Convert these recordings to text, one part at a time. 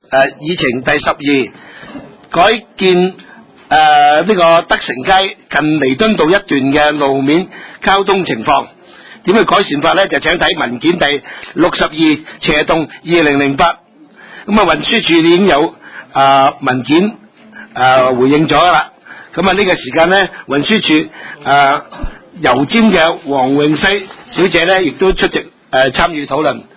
議程第12改建呢個德成街近彌敦道一段嘅路面交通情況，點去改善法呢？就請睇文件第62/2008。咁啊，運輸署已經有文件回應咗啦。咁啊，呢個時間呢，運輸署油尖嘅黃詠西小姐呢，亦都出席參與討論。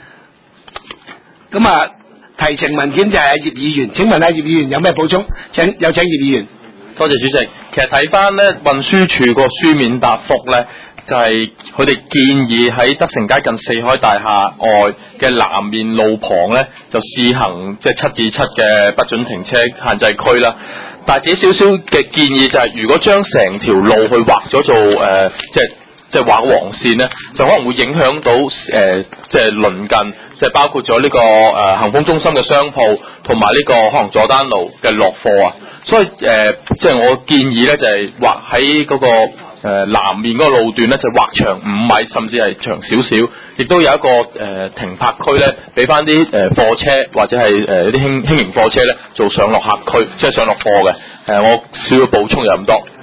咁啊，提呈文件就係葉議員，請問下葉議員有咩補充？有請葉議員。 多謝主席。其實睇翻咧運輸署個書面答覆咧，就係佢哋建議喺德成街近四海大廈外嘅南面路旁咧，就試行即係7:7嘅不准停車限制區啦。但係少少嘅建議就係，如果將成條路去劃咗做即係畫黃線咧，就可能會影響到即係鄰近，即係包括咗呢個恒豐中心嘅商鋪，同埋呢個可能佐丹路嘅落貨啊。所以即係我建議咧，就係劃喺嗰個南面嗰個路段咧，就劃長5米，甚至係長少少，亦都有一個停泊區咧，俾翻啲貨車或者係啲輕型貨車咧做上落客區，即係上落貨嘅。我少少補充就咁多。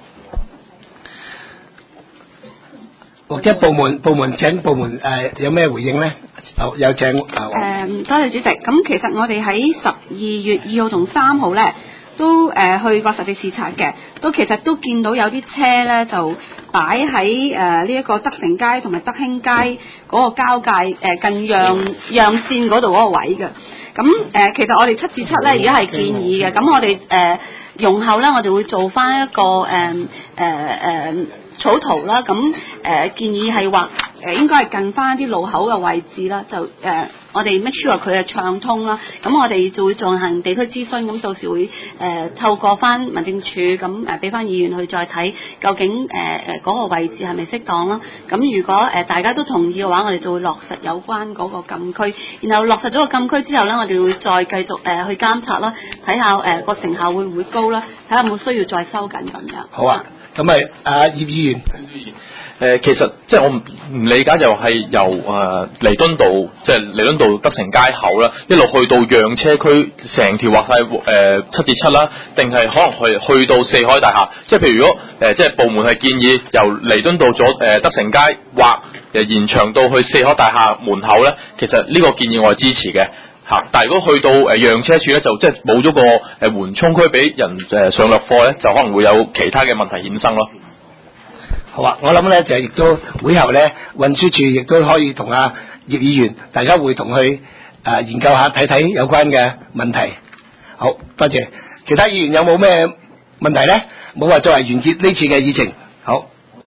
或者部門請部門有咩回應咧？有請多謝主席。咁其實我哋喺12月2號同3號咧都去過實地視察嘅，其實都見到有啲車咧就擺喺呢一個德成街同埋德興街嗰個交界近讓線嗰度嗰個位嘅。咁其實我哋7:7咧而家係建議嘅，咁我哋容後咧我哋會做翻一個草圖啦，咁建議係話應該係近翻啲路口嘅位置啦，就我哋 make sure 佢係暢通啦。咁我哋就會進行地區諮詢，咁到時會透過翻民政處咁俾翻議員去再睇究竟嗰個位置係咪適當啦。咁如果大家都同意嘅話，我哋就會落實有關嗰個禁區，然後落實咗個禁區之後呢，我哋會再繼續去監察啦，睇下個成效會唔會高啦，睇下有冇需要再收緊咁樣。 好啊。咁咪葉議員， 其實即係我唔理解就係由彌敦道即係彌敦道德成街口啦，一路去到讓車區，成條劃晒7:7啦，定係可能去到四海大廈？即係譬如如果即係部門係建議由彌敦道咗德成街或延長到去四海大廈門口咧，其實呢個建議我係支持嘅。但係如果去到讓車處咧，就即係冇咗個緩衝區俾人上落貨咧，就可能會有其他嘅問題衍生咯。 好啊，我諗咧就亦都會後咧運輸處亦都可以同葉議員大家會同去研究下睇睇有關嘅問題。好，多謝。其他議員有冇咩問題咧？冇話作為完結呢次嘅議程。好。